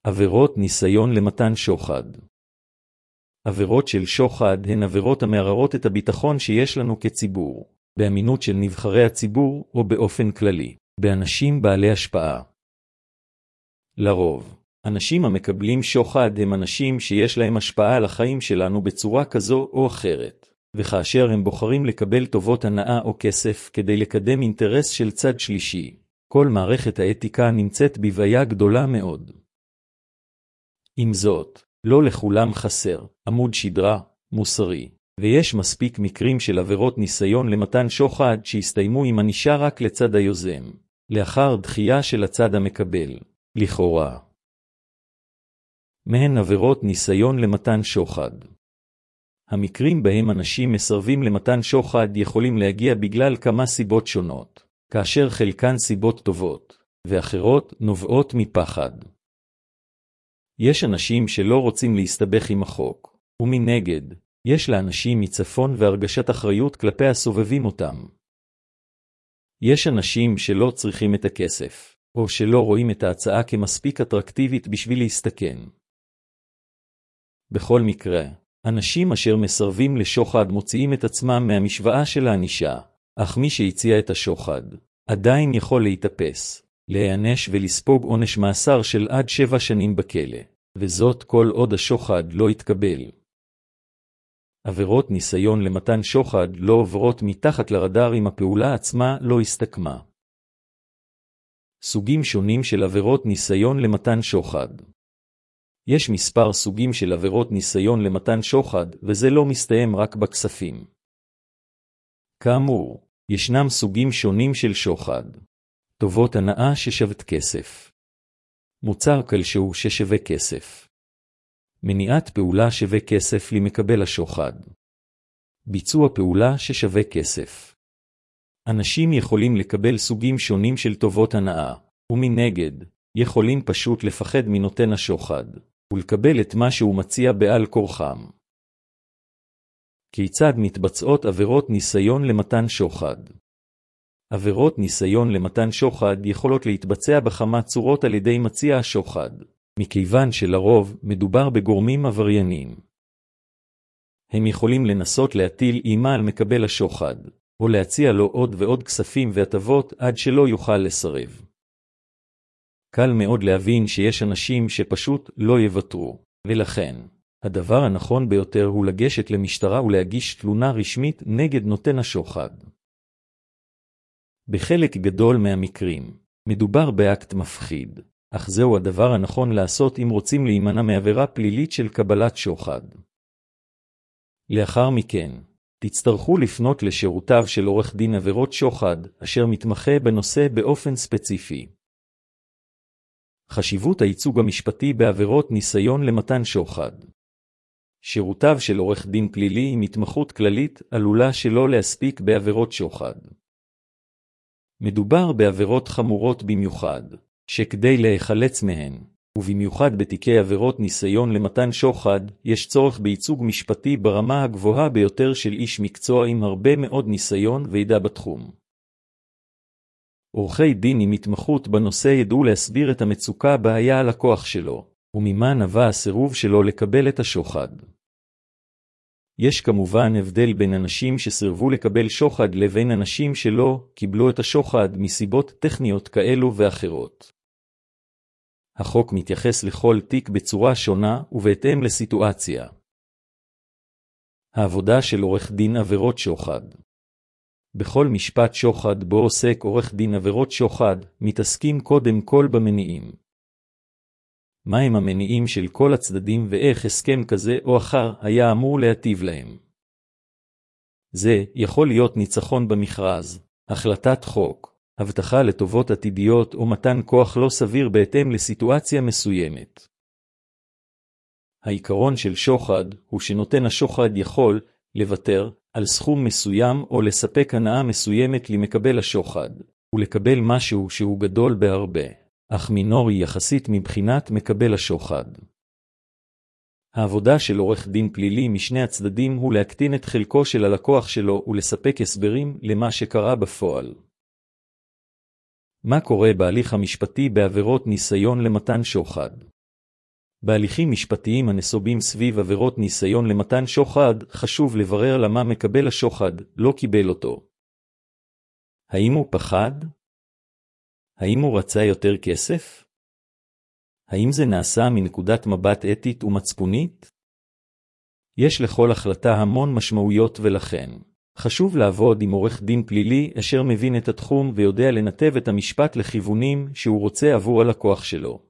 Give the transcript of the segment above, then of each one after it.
עבירות ניסיון למתן שוחד. עבירות של שוחד הן עבירות המערערות את הביטחון שיש לנו כציבור, באמינות של נבחרי הציבור או באופן כללי, באנשים בעלי השפעה. לרוב, אנשים המקבלים שוחד הם אנשים שיש להם השפעה על החיים שלנו בצורה כזו או אחרת, וכאשר הם בוחרים לקבל טובות הנאה או כסף כדי לקדם אינטרס של צד שלישי, כל מערכת האתיקה נמצאת בבעיה גדולה מאוד. עם זאת, לא לכולם חסר עמוד שדרה מוסרי, ויש מספיק מקרים של עבירות ניסיון למתן שוחד שהסתיימו עם ענישה רק לצד היוזם, לאחר דחייה של הצד המקבל, לכאורה. מהן עבירות ניסיון למתן שוחד. המקרים בהם אנשים מסרבים למתן שוחד יכולים להגיע בגלל כמה סיבות שונות, כאשר חלקן סיבות טובות, ואחרות נובעות מפחד. יש אנשים שלא רוצים להסתבך עם החוק, ומנגד, יש לאנשים מצפון והרגשת אחריות כלפי הסובבים אותם. יש אנשים שלא צריכים את הכסף, או שלא רואים את ההצעה כמספיק אטרקטיבית בשביל להסתכן. בכל מקרה, אנשים אשר מסרבים לשוחד מוציאים את עצמם מהמשוואה של הענישה, אך מי שהציע את השוחד, עדיין יכול להתאפס, להיענש ולספוג עונש מאסר של עד 7 שנים בכלא, וזאת כל עוד השוחד לא יתקבל. עבירות ניסיון למתן שוחד לא עוברות מתחת לרדאר אם הפעולה עצמה לא הסתכמה. סוגים שונים של עבירות ניסיון למתן שוחד. יש מספר סוגים של עבירות ניסיון למתן שוחד, וזה לא מסתיים רק בכספים. כאמור, ישנם סוגים שונים של שוחד. טובות הנאה ששוות כסף. מוצר כלשהו ששווה כסף. מניעת פעולה שווה כסף למקבל השוחד. ביצוע פעולה ששווה כסף. אנשים יכולים לקבל סוגים שונים של טובות הנאה, ומנגד, יכולים פשוט לפחד מנותן השוחד, ולקבל את מה שהוא מציע בעל כורחם. כיצד מתבצעות עבירות ניסיון למתן שוחד? עבירות ניסיון למתן שוחד יכולות להתבצע בכמה צורות על ידי מציע השוחד, מכיוון שלרוב מדובר בגורמים עבריינים. הם יכולים לנסות להטיל אימה על מקבל השוחד, או להציע לו עוד ועוד כספים והטבות עד שלא יוכל לסרב. קל מאוד להבין שיש אנשים שפשוט לא יוותרו, ולכן, הדבר הנכון ביותר הוא לגשת למשטרה ולהגיש תלונה רשמית נגד נותן השוחד. בחלק גדול מהמקרים, מדובר באקט מפחיד, אך זהו הדבר הנכון לעשות אם רוצים להימנע מעבירה פלילית של קבלת שוחד. לאחר מכן, תצטרכו לפנות לשירותיו של עורך דין עבירות שוחד, אשר מתמחה בנושא באופן ספציפי. חשיבות הייצוג המשפטי בעבירות ניסיון למתן שוחד. שירותיו של עורך דין פלילי עם התמחות כללית עלולה שלא להספיק בעבירות שוחד. מדובר בעבירות חמורות במיוחד, שכדי להיחלץ מהן, ובמיוחד בתיקי עבירות ניסיון למתן שוחד, יש צורך בייצוג משפטי ברמה הגבוהה ביותר של איש מקצוע עם הרבה מאוד ניסיון וידע בתחום. עורכי דין עם התמחות בנושא ידעו להסביר את המצוקה בעיה על הכוח שלו, וממה נבע הסירוב שלו לקבל את השוחד. יש כמובן הבדל בין אנשים שסירבו לקבל שוחד לבין אנשים שלא קיבלו את השוחד מסיבות טכניות כאלו ואחרות. החוק מתייחס לכל תיק בצורה שונה ובהתאם לסיטואציה. העבודה של עורך דין עבירות שוחד. בכל משפט שוחד בו עוסק עורך דין עבירות שוחד, מתעסקים קודם כל במניעים. מהם המניעים של כל הצדדים ואיך הסכם כזה או אחר היה אמור להטיב להם. זה יכול להיות ניצחון במכרז, החלטת חוק, הבטחה לטובות עתידיות או מתן כוח לא סביר בהתאם לסיטואציה מסוימת. העיקרון של שוחד הוא שנותן השוחד יכול לוותר על סכום מסוים או לספק הנאה מסוימת למקבל השוחד, ולקבל משהו שהוא גדול בהרבה, אך מינורי יחסית מבחינת מקבל השוחד. העבודה של עורך דין פלילי משני הצדדים הוא להקטין את חלקו של הלקוח שלו ולספק הסברים למה שקרה בפועל. מה קורה בהליך המשפטי בעבירות ניסיון למתן שוחד? בהליכים משפטיים הנסובים סביב עבירות ניסיון למתן שוחד, חשוב לברר למה מקבל השוחד לא קיבל אותו. האם הוא פחד? האם הוא רצה יותר כסף? האם זה נעשה מנקודת מבט אתית ומצפונית? יש לכל החלטה המון משמעויות ולכן חשוב לעבוד עם עורך דין פלילי אשר מבין את התחום ויודע לנתב את המשפט לכיוונים שהוא רוצה עבור הלקוח שלו.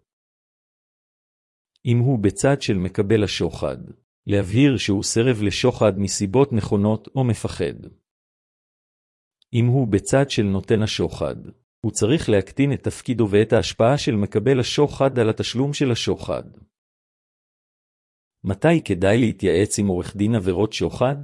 אם הוא בצד של מקבל השוחד, להבהיר שהוא סרב לשוחד מסיבות נכונות או מפחד. אם הוא בצד של נותן השוחד, הוא צריך להקטין את תפקידו ואת ההשפעה של מקבל השוחד על התשלום של השוחד. מתי כדאי להתייעץ עם עורך דין עבירות שוחד?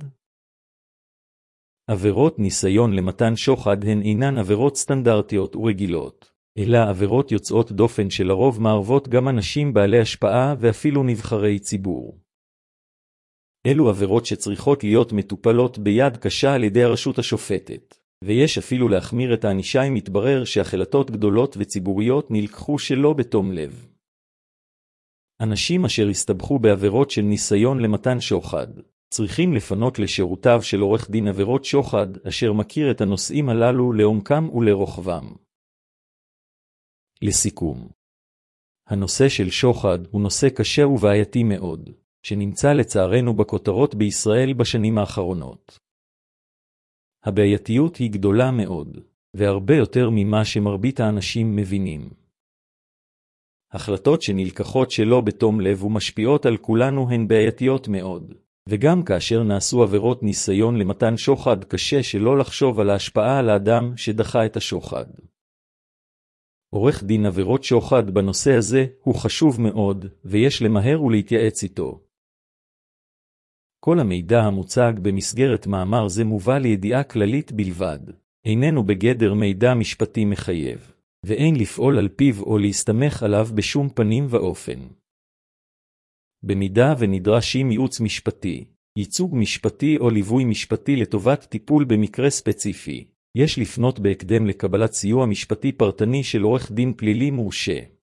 עבירות ניסיון למתן שוחד הן אינן עבירות סטנדרטיות ורגילות, אלא עבירות יוצאות דופן שלרוב מערבות גם אנשים בעלי השפעה ואפילו נבחרי ציבור. אלו עבירות שצריכות להיות מטופלות ביד קשה על ידי הרשות השופטת, ויש אפילו להחמיר את הענישה אם מתברר שהחלטות גדולות וציבוריות נלקחו שלא בתום לב. אנשים אשר הסתבכו בעבירות של ניסיון למתן שוחד, צריכים לפנות לשירותיו של עורך דין עבירות שוחד, אשר מכיר את הנושאים הללו לעומקם ולרוחבם. לסיכום, הנושא של שוחד הוא נושא קשה ובעייתי מאוד, שנמצא לצערנו בכותרות בישראל בשנים האחרונות. הבעייתיות היא גדולה מאוד, והרבה יותר ממה שמרבית האנשים מבינים. החלטות שנלקחות שלא בתום לב ומשפיעות על כולנו הן בעייתיות מאוד, וגם כאשר נעשו עבירות ניסיון למתן שוחד קשה שלא לחשוב על ההשפעה על האדם שדחה את השוחד. עורך דין עבירות שוחד בנושא הזה הוא חשוב מאוד, ויש למהר ולהתייעץ איתו. כל המידע המוצג במסגרת מאמר זה מובא לידיעה כללית בלבד, איננו בגדר מידע משפטי מחייב, ואין לפעול על פיו או להסתמך עליו בשום פנים ואופן. במידה ונדרשים ייעוץ משפטי, ייצוג משפטי או ליווי משפטי לטובת טיפול במקרה ספציפי, יש לפנות בהקדם לקבלת סיוע משפטי פרטני של עורך דין פלילי מורשה.